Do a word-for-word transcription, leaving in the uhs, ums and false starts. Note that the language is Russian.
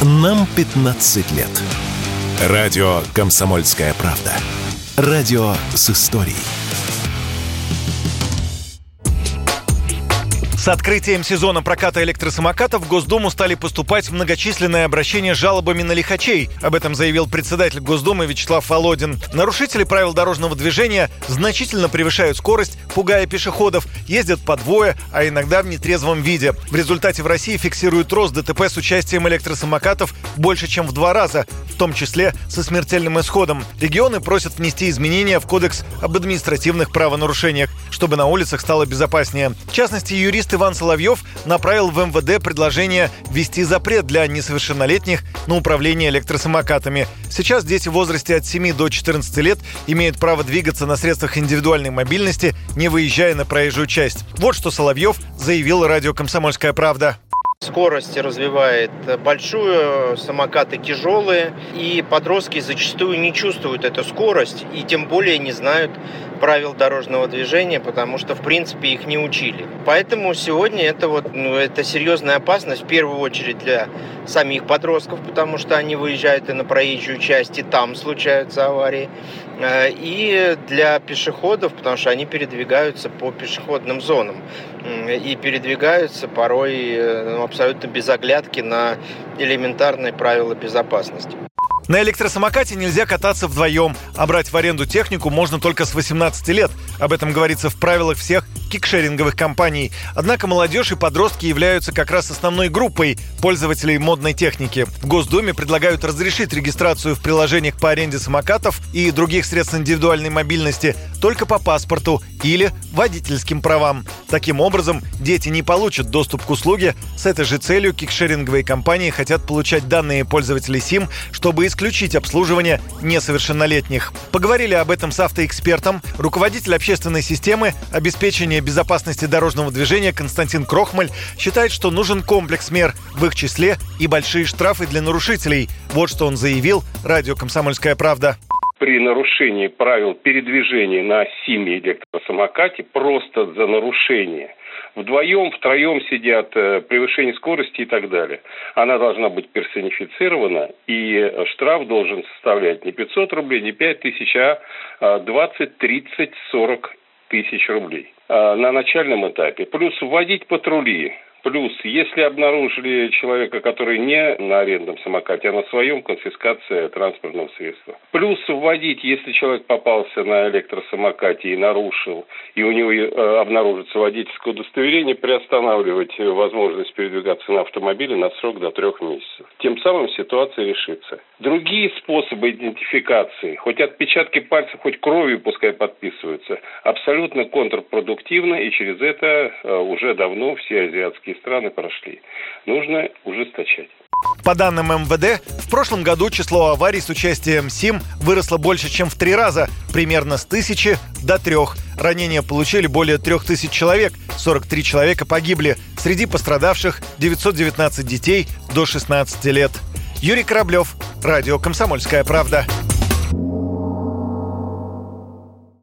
Нам пятнадцать лет. Радио «Комсомольская правда». Радио с историей. С открытием сезона проката электросамокатов в Госдуму стали поступать многочисленные обращения с жалобами на лихачей. Об этом заявил председатель Госдумы Вячеслав Володин. Нарушители правил дорожного движения значительно превышают скорость, пугая пешеходов, ездят по двое, а иногда в нетрезвом виде. В результате в России фиксируют рост ДТП с участием электросамокатов больше, чем в два раза, в том числе со смертельным исходом. Регионы просят внести изменения в Кодекс об административных правонарушениях, чтобы на улицах стало безопаснее. В частности, юрист Иван Соловьев направил в эм вэ дэ предложение ввести запрет для несовершеннолетних на управление электросамокатами. Сейчас дети в возрасте от семи до четырнадцати лет имеют право двигаться на средствах индивидуальной мобильности, не выезжая на проезжую часть. Вот что Соловьев заявил радио «Комсомольская правда». Скорость развивает большую, самокаты тяжелые, и подростки зачастую не чувствуют эту скорость и тем более не знают правил дорожного движения, потому что, в принципе, их не учили. Поэтому сегодня это, вот, ну, это серьезная опасность, в первую очередь для самих подростков, потому что они выезжают и на проезжую часть, и там случаются аварии, и для пешеходов, потому что они передвигаются по пешеходным зонам и передвигаются порой ну, абсолютно без оглядки на элементарные правила безопасности. На электросамокате нельзя кататься вдвоем, а брать в аренду технику можно только с восемнадцати лет. Об этом говорится в правилах всех кикшеринговых компаний. Однако молодежь и подростки являются как раз основной группой пользователей модной техники. В Госдуме предлагают разрешить регистрацию в приложениях по аренде самокатов и других средств индивидуальной мобильности только по паспорту или водительским правам. Таким образом, дети не получат доступ к услуге. С этой же целью кикшеринговые компании хотят получать данные пользователей СИМ, чтобы исключить обслуживание несовершеннолетних. Поговорили об этом с автоэкспертом. Руководитель общественной системы обеспечения безопасности дорожного движения Константин Крохмаль считает, что нужен комплекс мер, в их числе и большие штрафы для нарушителей. Вот что он заявил радио «Комсомольская правда». При нарушении правил передвижения на СИМе электросамокате просто за нарушение вдвоем, втроем сидят, превышение скорости и так далее. Она должна быть персонифицирована, и штраф должен составлять не пятьсот рублей, не пять тысяч, а двадцать, тридцать, сорок тысяч рублей на начальном этапе. Плюс вводить патрули. Плюс, если обнаружили человека, который не на арендном самокате, а на своем, конфискация транспортного средства. Плюс вводить, если человек попался на электросамокате и нарушил, и у него э, обнаружится водительское удостоверение, приостанавливать возможность передвигаться на автомобиле на срок до трех месяцев. Тем самым ситуация решится. Другие способы идентификации, хоть отпечатки пальцев, хоть кровью пускай подписываются, абсолютно контрпродуктивно, и через это э, уже давно все азиатские страны прошли. Нужно ужесточать. По данным эм вэ дэ, в прошлом году число аварий с участием СИМ выросло больше, чем в три раза, примерно с тысячи до трех. Ранения получили более трех тысяч человек, сорок три человека погибли. Среди пострадавших девятьсот девятнадцать детей до шестнадцати лет. Юрий Кораблев, радио «Комсомольская правда».